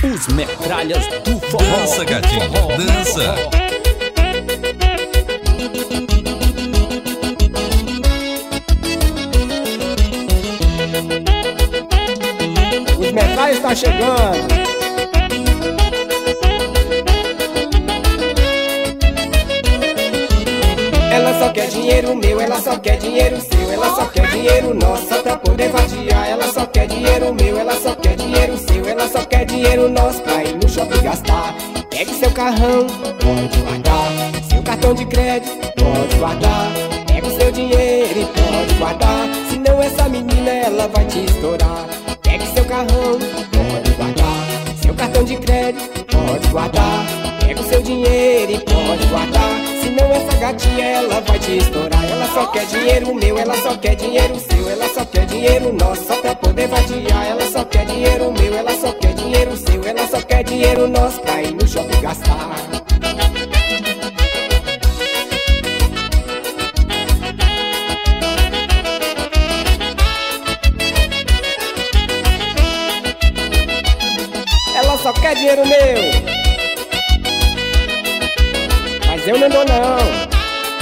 Os metralhas do forró. Dança, gatinho, dança. Os metralhas tá chegando. Ela só quer dinheiro meu, ela só quer dinheiro seu, ela só quer dinheiro nosso só pra poder vadiar. Ela só quer dinheiro meu, ela só quer dinheiro seu, ela só quer dinheiro nosso pra ir no shopping gastar. Pegue seu carrão, pode guardar. Seu cartão de crédito, pode guardar. Pega o seu dinheiro e pode guardar. Senão essa menina ela vai te estourar. Pegue seu carrão, pode guardar. Seu cartão de crédito, pode guardar. Pega o seu dinheiro e pode guardar. Senão essa gatinha ela vai te estourar. Ela só quer dinheiro meu, ela só quer dinheiro seu, ela só quer dinheiro nosso só pra poder vadiar. Ela só quer dinheiro meu, ela só quer dinheiro seu, ela só quer dinheiro nosso pra ir no shopping gastar. Ela só quer dinheiro meu, mas eu não dou não.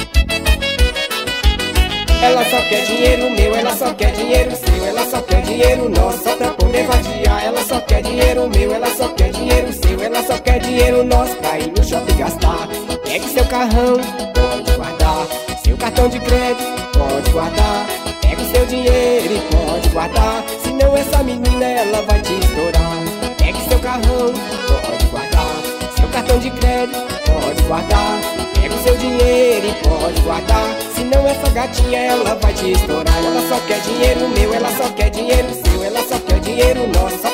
Ela só quer dinheiro meu, ela só quer dinheiro seu, ela só quer dinheiro nosso só pra poder vadiar. Ela só quer dinheiro meu, ela só quer dinheiro seu, ela só quer dinheiro nosso pra ir no shopping gastar. Pegue seu carrão, pode guardar. Seu cartão de crédito, pode guardar. Pega o seu dinheiro e pode guardar. Senão essa menina ela vai te estourar. Pegue seu carrão, pode guardar. Seu cartão de crédito, pode guardar. Pega o seu dinheiro e pode guardar. Senão essa gatinha ela vai te estourar. Ela só quer dinheiro meu, ela só quer dinheiro seu, ela só quer dinheiro nosso só